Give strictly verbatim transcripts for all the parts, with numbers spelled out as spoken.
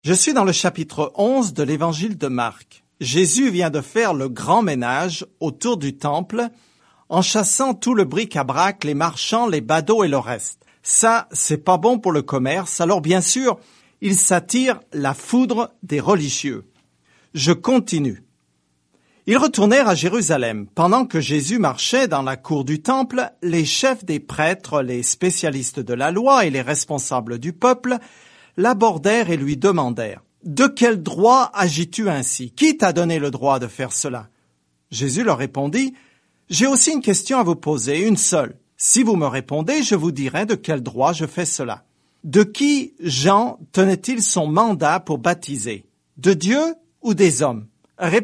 Je suis dans le chapitre onze de l'évangile de Marc. Jésus vient de faire le grand ménage autour du temple en chassant tout le bric-à-brac, les marchands, les badauds et le reste. Ça, c'est pas bon pour le commerce, alors bien sûr, il s'attire la foudre des religieux. Je continue. Ils retournèrent à Jérusalem. Pendant que Jésus marchait dans la cour du temple, les chefs des prêtres, les spécialistes de la loi et les responsables du peuple l'abordèrent et lui demandèrent « De quel droit agis-tu ainsi? Qui t'a donné le droit de faire cela ?» Jésus leur répondit « J'ai aussi une question à vous poser, une seule. Si vous me répondez, je vous dirai de quel droit je fais cela. De qui Jean tenait-il son mandat pour baptiser? De Dieu ou des hommes? Répondez-moi. »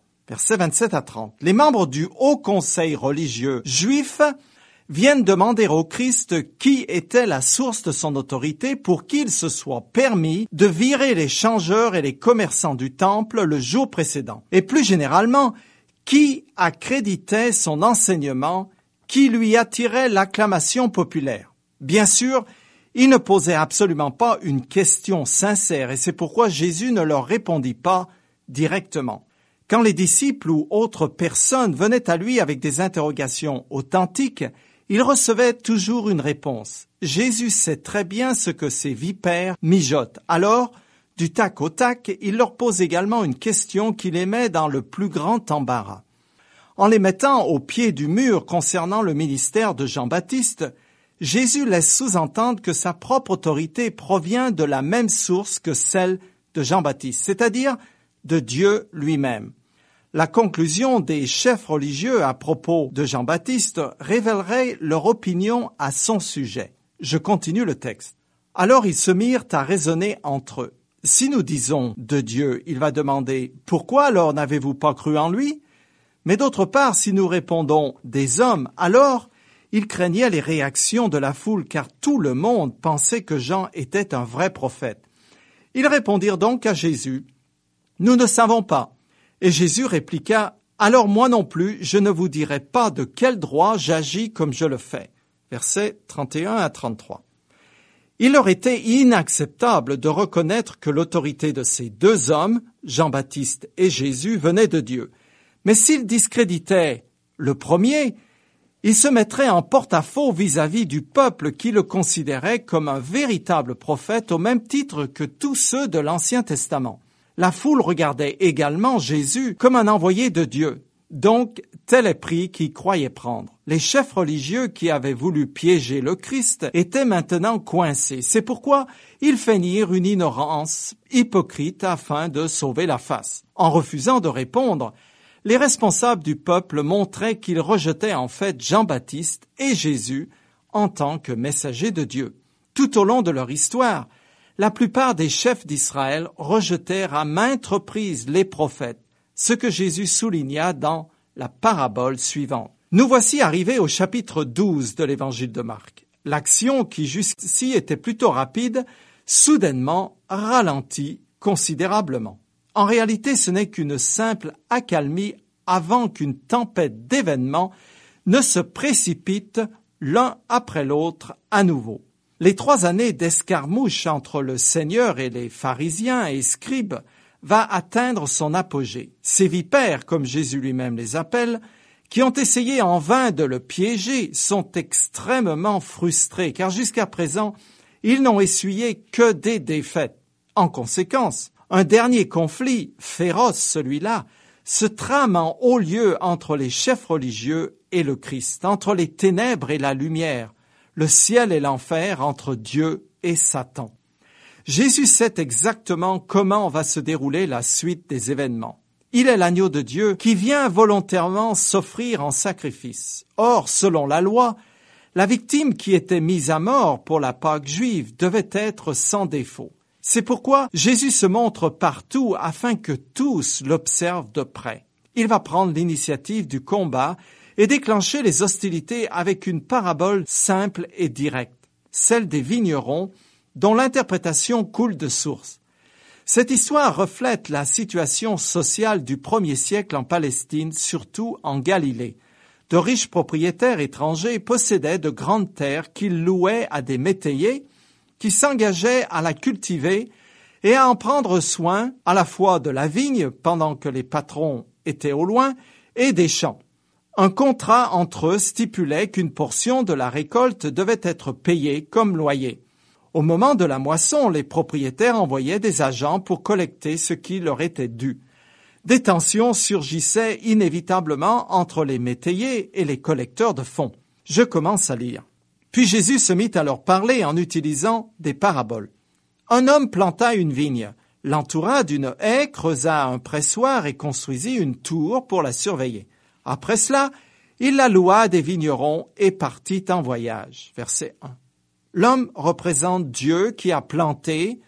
Versets vingt-sept à trente. Les membres du haut conseil religieux juif viennent demander au Christ qui était la source de son autorité pour qu'il se soit permis de virer les changeurs et les commerçants du temple le jour précédent. Et plus généralement, qui accréditait son enseignement, qui lui attirait l'acclamation populaire. Bien sûr, il ne posait absolument pas une question sincère et c'est pourquoi Jésus ne leur répondit pas directement. Quand les disciples ou autres personnes venaient à lui avec des interrogations authentiques, il recevait toujours une réponse. Jésus sait très bien ce que ces vipères mijotent. Alors, du tac au tac, il leur pose également une question qui les met dans le plus grand embarras. En les mettant au pied du mur concernant le ministère de Jean-Baptiste, Jésus laisse sous-entendre que sa propre autorité provient de la même source que celle de Jean-Baptiste, c'est-à-dire de Dieu lui-même. La conclusion des chefs religieux à propos de Jean-Baptiste révélerait leur opinion à son sujet. Je continue le texte. Alors ils se mirent à raisonner entre eux. Si nous disons de Dieu, il va demander « Pourquoi alors n'avez-vous pas cru en lui ?» Mais d'autre part, si nous répondons « des hommes », alors ils craignaient les réactions de la foule car tout le monde pensait que Jean était un vrai prophète. Ils répondirent donc à Jésus « Nous ne savons pas. » Et Jésus répliqua « Alors moi non plus, je ne vous dirai pas de quel droit j'agis comme je le fais. » Versets trente et un à trente-trois. Il leur était inacceptable de reconnaître que l'autorité de ces deux hommes, Jean-Baptiste et Jésus, venait de Dieu. Mais s'ils discréditaient le premier, ils se mettraient en porte-à-faux vis-à-vis du peuple qui le considérait comme un véritable prophète au même titre que tous ceux de l'Ancien Testament. La foule regardait également Jésus comme un envoyé de Dieu. Donc, tel est prix qu'ils croyaient prendre. Les chefs religieux qui avaient voulu piéger le Christ étaient maintenant coincés. C'est pourquoi ils feignirent une ignorance hypocrite afin de sauver la face. En refusant de répondre, les responsables du peuple montraient qu'ils rejetaient en fait Jean-Baptiste et Jésus en tant que messagers de Dieu. Tout au long de leur histoire, la plupart des chefs d'Israël rejetèrent à maintes reprises les prophètes, ce que Jésus souligna dans la parabole suivante. Nous voici arrivés au chapitre douze de l'évangile de Marc. L'action, qui jusqu'ici était plutôt rapide, soudainement ralentit considérablement. En réalité, ce n'est qu'une simple accalmie avant qu'une tempête d'événements ne se précipite l'un après l'autre à nouveau. Les trois années d'escarmouche entre le Seigneur et les pharisiens et scribes va atteindre son apogée. Ces vipères, comme Jésus lui-même les appelle, qui ont essayé en vain de le piéger, sont extrêmement frustrés, car jusqu'à présent, ils n'ont essuyé que des défaites. En conséquence, un dernier conflit, féroce celui-là, se trame en haut lieu entre les chefs religieux et le Christ, entre les ténèbres et la lumière, le ciel et l'enfer, entre Dieu et Satan. Jésus sait exactement comment va se dérouler la suite des événements. Il est l'agneau de Dieu qui vient volontairement s'offrir en sacrifice. Or, selon la loi, la victime qui était mise à mort pour la Pâque juive devait être sans défaut. C'est pourquoi Jésus se montre partout afin que tous l'observent de près. Il va prendre l'initiative du combat et déclencher les hostilités avec une parabole simple et directe, celle des vignerons, dont l'interprétation coule de source. Cette histoire reflète la situation sociale du premier siècle en Palestine, surtout en Galilée. De riches propriétaires étrangers possédaient de grandes terres qu'ils louaient à des métayers qui s'engageaient à la cultiver et à en prendre soin à la fois de la vigne pendant que les patrons étaient au loin et des champs. Un contrat entre eux stipulait qu'une portion de la récolte devait être payée comme loyer. Au moment de la moisson, les propriétaires envoyaient des agents pour collecter ce qui leur était dû. Des tensions surgissaient inévitablement entre les métayers et les collecteurs de fonds. Je commence à lire. Puis Jésus se mit à leur parler en utilisant des paraboles. Un homme planta une vigne, l'entoura d'une haie, creusa un pressoir et construisit une tour pour la surveiller. Après cela, il la loua à des vignerons et partit en voyage. Verset un. L'homme représente Dieu qui a planté,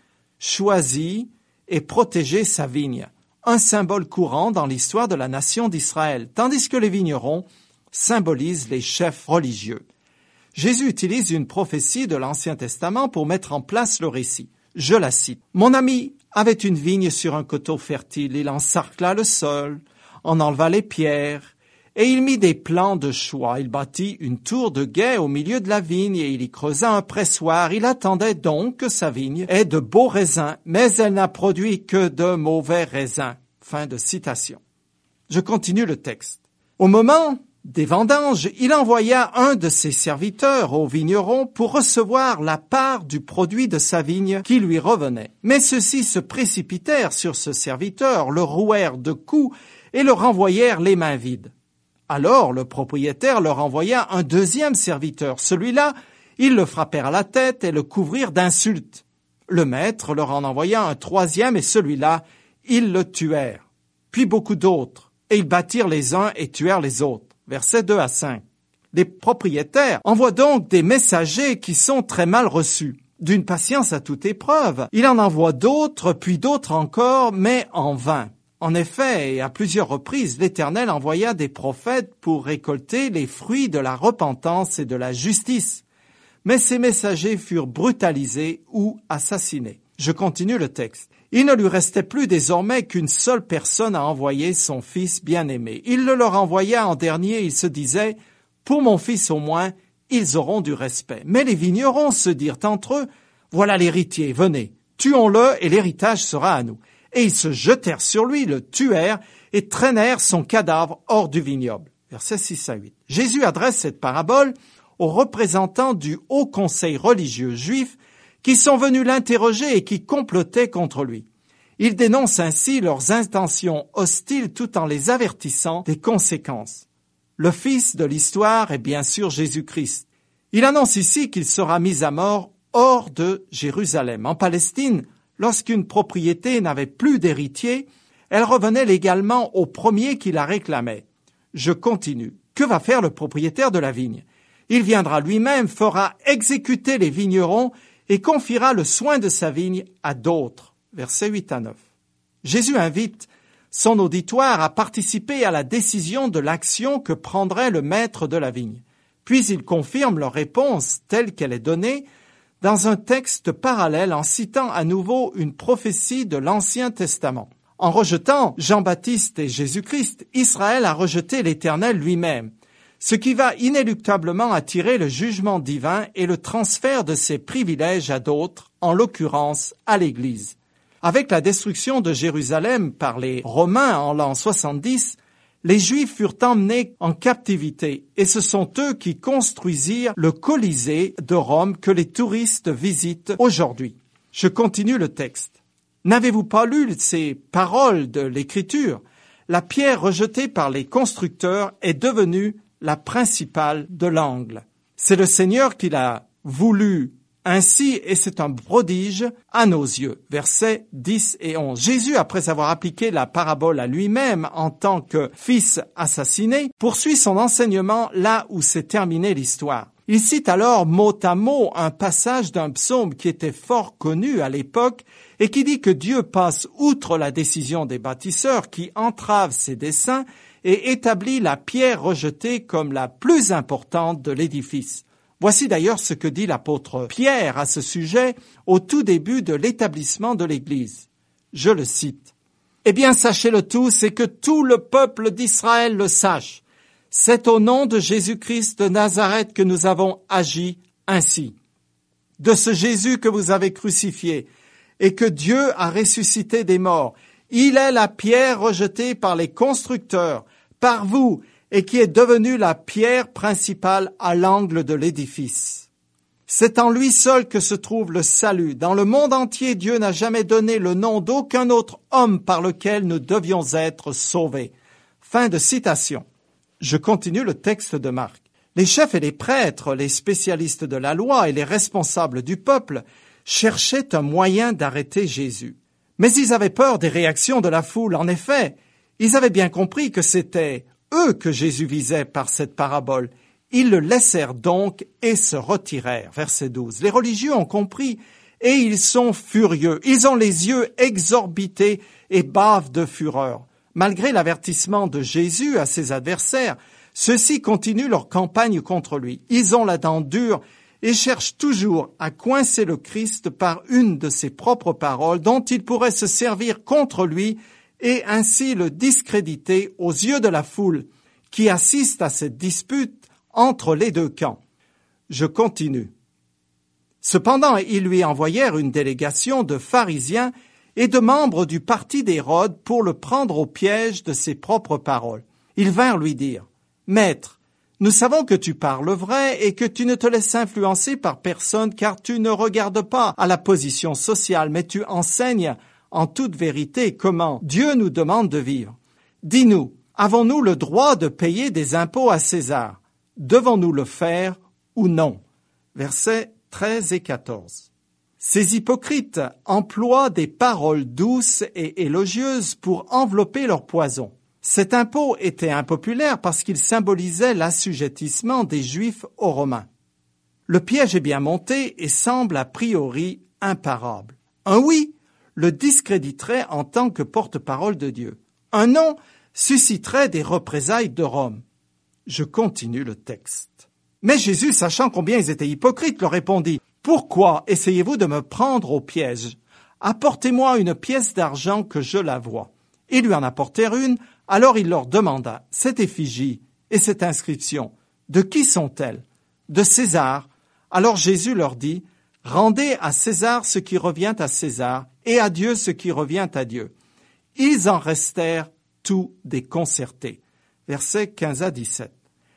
choisi et protégé sa vigne, un symbole courant dans l'histoire de la nation d'Israël, tandis que les vignerons symbolisent les chefs religieux. Jésus utilise une prophétie de l'Ancien Testament pour mettre en place le récit. Je la cite. « Mon ami avait une vigne sur un coteau fertile. Il encercla le sol, en enleva les pierres, et il mit des plants de choix. Il bâtit une tour de guet au milieu de la vigne, et il y creusa un pressoir. Il attendait donc que sa vigne ait de beaux raisins, mais elle n'a produit que de mauvais raisins. » Fin de citation. Je continue le texte. Au moment des vendanges, il envoya un de ses serviteurs au vigneron pour recevoir la part du produit de sa vigne qui lui revenait. Mais ceux-ci se précipitèrent sur ce serviteur, le rouèrent de coups et le renvoyèrent les mains vides. Alors le propriétaire leur envoya un deuxième serviteur. Celui-là, ils le frappèrent à la tête et le couvrirent d'insultes. Le maître leur en envoya un troisième et celui-là, ils le tuèrent. Puis beaucoup d'autres, et ils battirent les uns et tuèrent les autres. Versets deux à cinq. Les propriétaires envoient donc des messagers qui sont très mal reçus. D'une patience à toute épreuve, il en envoie d'autres, puis d'autres encore, mais en vain. En effet, et à plusieurs reprises, l'Éternel envoya des prophètes pour récolter les fruits de la repentance et de la justice. Mais ces messagers furent brutalisés ou assassinés. Je continue le texte. Il ne lui restait plus désormais qu'une seule personne à envoyer son fils bien-aimé. Il le leur envoya en dernier, il se disait, « Pour mon fils au moins, ils auront du respect. » Mais les vignerons se dirent entre eux, « Voilà l'héritier, venez, tuons-le et l'héritage sera à nous. » Et ils se jetèrent sur lui, le tuèrent et traînèrent son cadavre hors du vignoble. Versets six à huit. Jésus adresse cette parabole aux représentants du haut conseil religieux juif qui sont venus l'interroger et qui complotaient contre lui. Il dénonce ainsi leurs intentions hostiles tout en les avertissant des conséquences. Le fils de l'histoire est bien sûr Jésus-Christ. Il annonce ici qu'il sera mis à mort hors de Jérusalem. En Palestine, lorsqu'une propriété n'avait plus d'héritier, elle revenait légalement au premier qui la réclamait. Je continue. Que va faire le propriétaire de la vigne? Il viendra lui-même, fera exécuter les vignerons et confiera le soin de sa vigne à d'autres. Versets huit à neuf. Jésus invite son auditoire à participer à la décision de l'action que prendrait le maître de la vigne. Puis il confirme leur réponse telle qu'elle est donnée dans un texte parallèle en citant à nouveau une prophétie de l'Ancien Testament. En rejetant Jean-Baptiste et Jésus-Christ, Israël a rejeté l'Éternel lui-même, ce qui va inéluctablement attirer le jugement divin et le transfert de ses privilèges à d'autres, en l'occurrence à l'Église. Avec la destruction de Jérusalem par les Romains en l'an soixante-dix, les Juifs furent emmenés en captivité et ce sont eux qui construisirent le Colisée de Rome que les touristes visitent aujourd'hui. Je continue le texte. N'avez-vous pas lu ces paroles de l'Écriture? La pierre rejetée par les constructeurs est devenue la principale de l'angle. C'est le Seigneur qui l'a voulu ainsi et c'est un prodige à nos yeux. Versets dix et onze. Jésus, après avoir appliqué la parabole à lui-même en tant que fils assassiné, poursuit son enseignement là où s'est terminée l'histoire. Il cite alors mot à mot un passage d'un psaume qui était fort connu à l'époque et qui dit que Dieu passe outre la décision des bâtisseurs qui entravent ses desseins et établit la pierre rejetée comme la plus importante de l'édifice. Voici d'ailleurs ce que dit l'apôtre Pierre à ce sujet au tout début de l'établissement de l'Église. Je le cite. « Eh bien, sachez-le tous et que tout le peuple d'Israël le sache. C'est au nom de Jésus-Christ de Nazareth que nous avons agi ainsi. De ce Jésus que vous avez crucifié et que Dieu a ressuscité des morts. Il est la pierre rejetée par les constructeurs, par vous, et qui est devenue la pierre principale à l'angle de l'édifice. C'est en lui seul que se trouve le salut. Dans le monde entier, Dieu n'a jamais donné le nom d'aucun autre homme par lequel nous devions être sauvés. Fin de citation. Je continue le texte de Marc. Les chefs et les prêtres, les spécialistes de la loi et les responsables du peuple cherchaient un moyen d'arrêter Jésus. Mais ils avaient peur des réactions de la foule. En effet, ils avaient bien compris que c'était eux que Jésus visait par cette parabole. Ils le laissèrent donc et se retirèrent. Verset douze. Les religieux ont compris et ils sont furieux. Ils ont les yeux exorbités et bavent de fureur. Malgré l'avertissement de Jésus à ses adversaires, ceux-ci continuent leur campagne contre lui. Ils ont la dent dure et cherchent toujours à coincer le Christ par une de ses propres paroles dont ils pourraient se servir contre lui et ainsi le discréditer aux yeux de la foule qui assiste à cette dispute entre les deux camps. Je continue. Cependant, ils lui envoyèrent une délégation de pharisiens et de membres du parti d'Hérode pour le prendre au piège de ses propres paroles. Ils vinrent lui dire, « Maître, nous savons que tu parles vrai et que tu ne te laisses influencer par personne car tu ne regardes pas à la position sociale, mais tu enseignes en toute vérité comment Dieu nous demande de vivre. Dis-nous, avons-nous le droit de payer des impôts à César? Devons-nous le faire ou non ?» Versets treize et quatorze. Ces hypocrites emploient des paroles douces et élogieuses pour envelopper leur poison. Cet impôt était impopulaire parce qu'il symbolisait l'assujettissement des Juifs aux Romains. Le piège est bien monté et semble a priori imparable. Un oui le discréditerait en tant que porte-parole de Dieu. Un non susciterait des représailles de Rome. Je continue le texte. Mais Jésus, sachant combien ils étaient hypocrites, leur répondit, « Pourquoi essayez-vous de me prendre au piège? Apportez-moi une pièce d'argent que je la voie. » Ils lui en apportèrent une, alors il leur demanda, « Cette effigie et cette inscription, de qui sont-elles? De César. » Alors Jésus leur dit, « Rendez à César ce qui revient à César, et à Dieu ce qui revient à Dieu. » Ils en restèrent tout déconcertés. Versets quinze à dix-sept.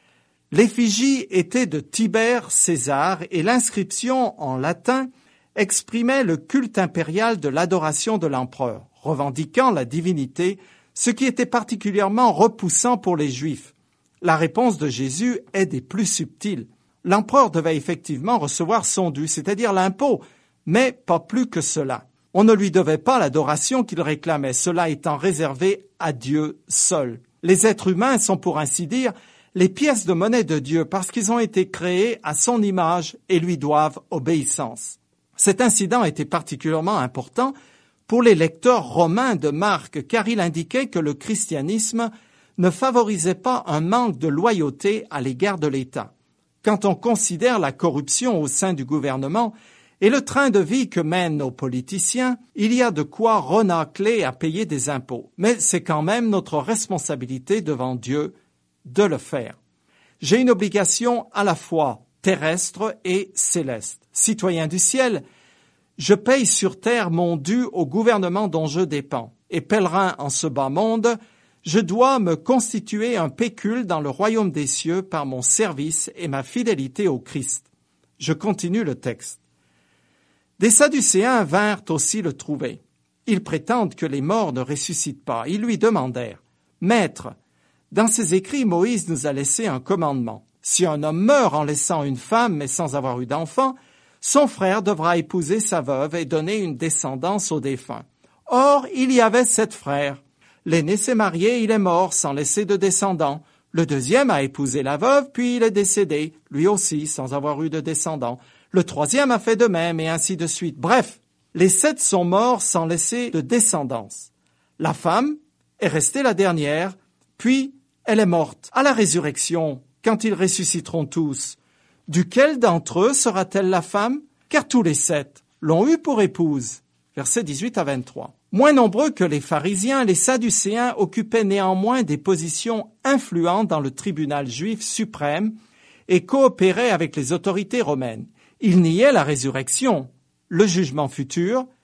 L'effigie était de Tibère César et l'inscription en latin exprimait le culte impérial de l'adoration de l'empereur, revendiquant la divinité, ce qui était particulièrement repoussant pour les Juifs. La réponse de Jésus est des plus subtiles. L'empereur devait effectivement recevoir son dû, c'est-à-dire l'impôt, mais pas plus que cela. On ne lui devait pas l'adoration qu'il réclamait, cela étant réservé à Dieu seul. Les êtres humains sont, pour ainsi dire, les pièces de monnaie de Dieu parce qu'ils ont été créés à son image et lui doivent obéissance. Cet incident était particulièrement important pour les lecteurs romains de Marc car il indiquait que le christianisme ne favorisait pas un manque de loyauté à l'égard de l'État. Quand on considère la corruption au sein du gouvernement et le train de vie que mènent nos politiciens, il y a de quoi renâcler à payer des impôts. Mais c'est quand même notre responsabilité devant Dieu de le faire. J'ai une obligation à la fois terrestre et céleste. Citoyen du ciel, je paye sur terre mon dû au gouvernement dont je dépends. Et pèlerin en ce bas monde, je dois me constituer un pécule dans le royaume des cieux par mon service et ma fidélité au Christ. Je continue le texte. Des Sadducéens vinrent aussi le trouver. Ils prétendent que les morts ne ressuscitent pas. Ils lui demandèrent, « Maître, dans ses écrits, Moïse nous a laissé un commandement. Si un homme meurt en laissant une femme mais sans avoir eu d'enfant, son frère devra épouser sa veuve et donner une descendance au défunt. Or, il y avait sept frères. L'aîné s'est marié, il est mort sans laisser de descendants. Le deuxième a épousé la veuve, puis il est décédé, lui aussi sans avoir eu de descendants. Le troisième a fait de même, et ainsi de suite. Bref, les sept sont morts sans laisser de descendance. La femme est restée la dernière, puis elle est morte. À la résurrection, quand ils ressusciteront tous, duquel d'entre eux sera-t-elle la femme? Car tous les sept l'ont eue pour épouse. Versets dix-huit à vingt-trois. Moins nombreux que les pharisiens, les sadducéens occupaient néanmoins des positions influentes dans le tribunal juif suprême et coopéraient avec les autorités romaines. Ils niaient la résurrection, le jugement futur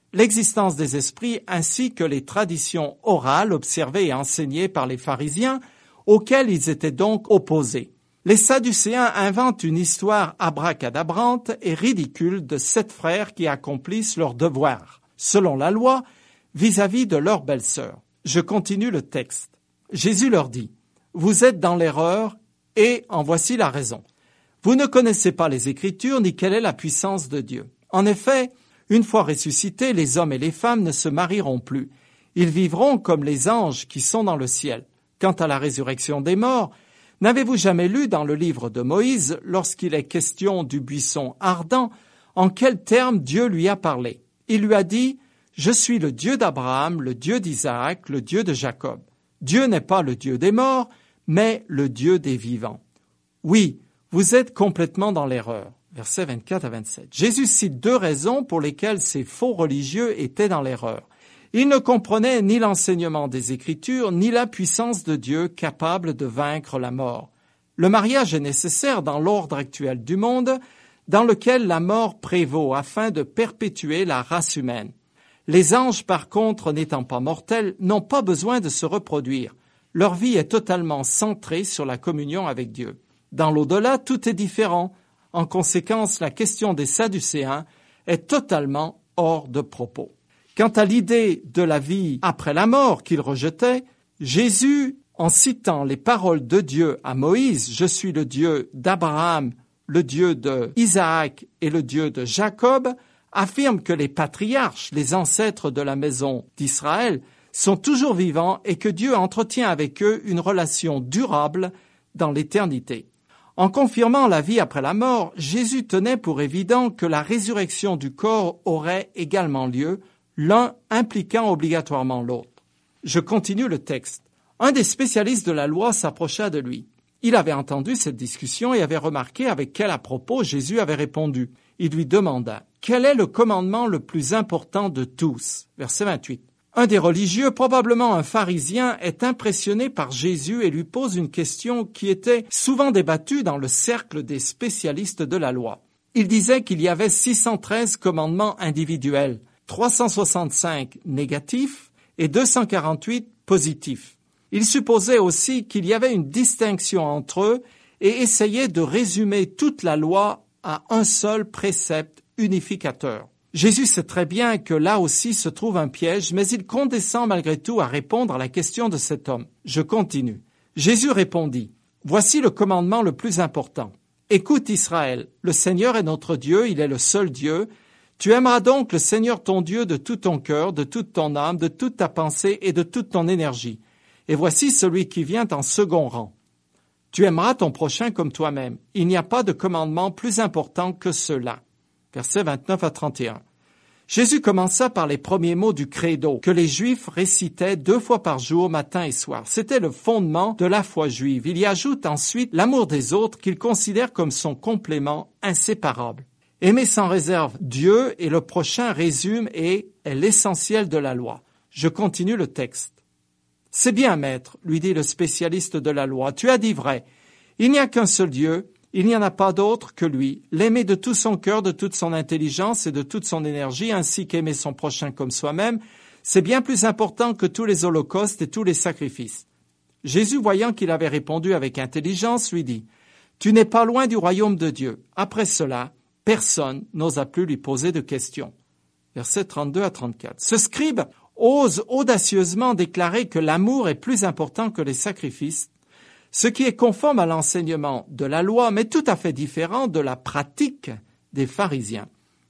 l'existence des esprits ainsi que les traditions orales observées et enseignées par les pharisiens, auxquelles ils étaient donc opposés. Les Sadducéens inventent une histoire abracadabrante et ridicule de sept frères qui accomplissent leur devoir, selon la loi, vis-à-vis de leur belle-sœur. Je continue le texte. Jésus leur dit, « Vous êtes dans l'erreur et en voici la raison. Vous ne connaissez pas les Écritures ni quelle est la puissance de Dieu. En effet, une fois ressuscités, les hommes et les femmes ne se marieront plus. Ils vivront comme les anges qui sont dans le ciel. Quant à la résurrection des morts, n'avez-vous jamais lu dans le livre de Moïse, lorsqu'il est question du buisson ardent, en quels termes Dieu lui a parlé? Il lui a dit, « Je suis le Dieu d'Abraham, le Dieu d'Isaac, le Dieu de Jacob. » Dieu n'est pas le Dieu des morts, mais le Dieu des vivants. Oui, vous êtes complètement dans l'erreur. Versets vingt-quatre à vingt-sept. Jésus cite deux raisons pour lesquelles ces faux religieux étaient dans l'erreur. Ils ne comprenaient ni l'enseignement des Écritures, ni la puissance de Dieu capable de vaincre la mort. Le mariage est nécessaire dans l'ordre actuel du monde, dans lequel la mort prévaut afin de perpétuer la race humaine. Les anges, par contre, n'étant pas mortels, n'ont pas besoin de se reproduire. Leur vie est totalement centrée sur la communion avec Dieu. Dans l'au-delà, tout est différent. En conséquence, la question des Sadducéens est totalement hors de propos. Quant à l'idée de la vie après la mort qu'ils rejetaient, Jésus, en citant les paroles de Dieu à Moïse, « Je suis le Dieu d'Abraham, le Dieu d'Isaac et le Dieu de Jacob », affirme que les patriarches, les ancêtres de la maison d'Israël, sont toujours vivants et que Dieu entretient avec eux une relation durable dans l'éternité. En confirmant la vie après la mort, Jésus tenait pour évident que la résurrection du corps aurait également lieu, l'un impliquant obligatoirement l'autre. Je continue le texte. Un des spécialistes de la loi s'approcha de lui. Il avait entendu cette discussion et avait remarqué avec quel à-propos Jésus avait répondu. Il lui demanda, « Quel est le commandement le plus important de tous ?» Verset vingt-huit. Un des religieux, probablement un pharisien, est impressionné par Jésus et lui pose une question qui était souvent débattue dans le cercle des spécialistes de la loi. Il disait qu'il y avait six cent treize commandements individuels, trois cent soixante-cinq négatifs et deux cent quarante-huit positifs. Il supposait aussi qu'il y avait une distinction entre eux et essayait de résumer toute la loi à un seul précepte unificateur. Jésus sait très bien que là aussi se trouve un piège, mais il condescend malgré tout à répondre à la question de cet homme. Je continue. Jésus répondit, « Voici le commandement le plus important. Écoute Israël, le Seigneur est notre Dieu, il est le seul Dieu. Tu aimeras donc le Seigneur ton Dieu de tout ton cœur, de toute ton âme, de toute ta pensée et de toute ton énergie. Et voici celui qui vient en second rang. Tu aimeras ton prochain comme toi-même. Il n'y a pas de commandement plus important que cela. » Versets vingt-neuf à trente et un. Jésus commença par les premiers mots du credo que les Juifs récitaient deux fois par jour, matin et soir. C'était le fondement de la foi juive. Il y ajoute ensuite l'amour des autres qu'il considère comme son complément inséparable. Aimer sans réserve Dieu et le prochain résume et est l'essentiel de la loi. Je continue le texte. « C'est bien, maître, lui dit le spécialiste de la loi, tu as dit vrai. Il n'y a qu'un seul Dieu. Il n'y en a pas d'autre que lui, l'aimer de tout son cœur, de toute son intelligence et de toute son énergie, ainsi qu'aimer son prochain comme soi-même, c'est bien plus important que tous les holocaustes et tous les sacrifices. » Jésus, voyant qu'il avait répondu avec intelligence, lui dit, « Tu n'es pas loin du royaume de Dieu. » Après cela, personne n'osa plus lui poser de questions. Versets trente-deux à trente-quatre. Ce scribe ose audacieusement déclarer que l'amour est plus important que les sacrifices, ce qui est conforme à l'enseignement de la loi, mais tout à fait différent de la pratique des pharisiens.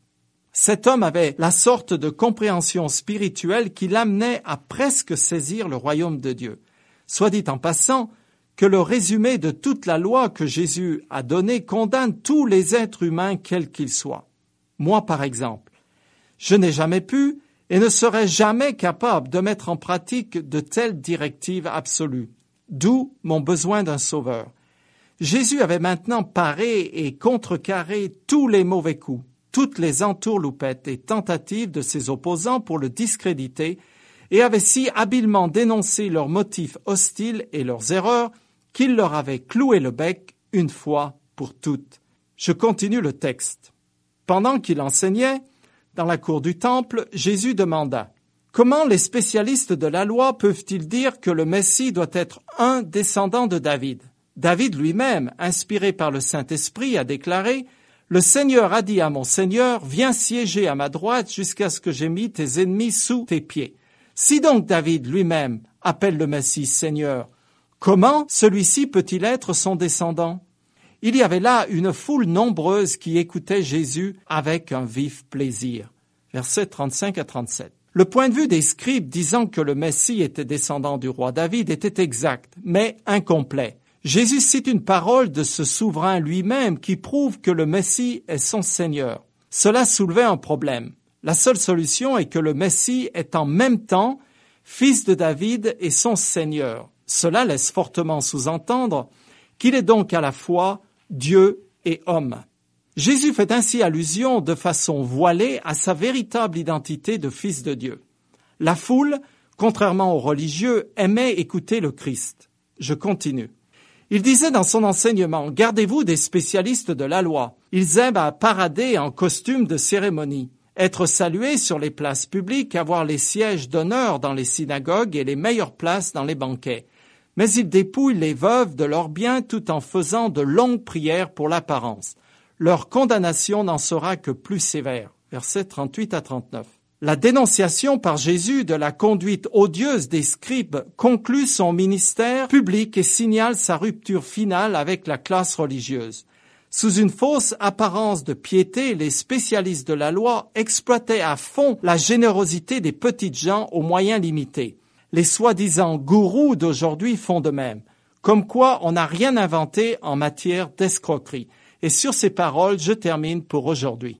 Cet homme avait la sorte de compréhension spirituelle qui l'amenait à presque saisir le royaume de Dieu. Soit dit en passant que le résumé de toute la loi que Jésus a donné condamne tous les êtres humains quels qu'ils soient. Moi, par exemple, je n'ai jamais pu et ne serai jamais capable de mettre en pratique de telles directives absolues. D'où mon besoin d'un sauveur. Jésus avait maintenant paré et contrecarré tous les mauvais coups, toutes les entourloupettes et tentatives de ses opposants pour le discréditer, et avait si habilement dénoncé leurs motifs hostiles et leurs erreurs qu'il leur avait cloué le bec une fois pour toutes. Je continue le texte. Pendant qu'il enseignait, Dans la cour du temple, Jésus demanda « Comment les spécialistes de la loi peuvent-ils dire que le Messie doit être un descendant de David ?» David lui-même, inspiré par le Saint-Esprit, a déclaré « Le Seigneur a dit à mon Seigneur, viens siéger à ma droite jusqu'à ce que j'aie mis tes ennemis sous tes pieds. » Si donc David lui-même appelle le Messie Seigneur, comment celui-ci peut-il être son descendant ? Il y avait là une foule nombreuse qui écoutait Jésus avec un vif plaisir. Versets trente-cinq à trente-sept. Le point de vue des scribes disant que le Messie était descendant du roi David était exact, mais incomplet. Jésus cite une parole de ce souverain lui-même qui prouve que le Messie est son Seigneur. Cela soulevait un problème. La seule solution est que le Messie est en même temps fils de David et son Seigneur. Cela laisse fortement sous-entendre qu'il est donc à la fois Dieu et homme. Jésus fait ainsi allusion de façon voilée à sa véritable identité de fils de Dieu. La foule, contrairement aux religieux, aimait écouter le Christ. Je continue. Il disait dans son enseignement, « Gardez-vous des spécialistes de la loi. Ils aiment à parader en costume de cérémonie, être salués sur les places publiques, avoir les sièges d'honneur dans les synagogues et les meilleures places dans les banquets. Mais ils dépouillent les veuves de leurs biens tout en faisant de longues prières pour l'apparence. Leur condamnation n'en sera que plus sévère. » Versets trente-huit à trente-neuf. La dénonciation par Jésus de la conduite odieuse des scribes conclut son ministère public et signale sa rupture finale avec la classe religieuse. Sous une fausse apparence de piété, les spécialistes de la loi exploitaient à fond la générosité des petites gens aux moyens limités. Les soi-disant gourous d'aujourd'hui font de même, comme quoi on n'a rien inventé en matière d'escroquerie. Et sur ces paroles, je termine pour aujourd'hui.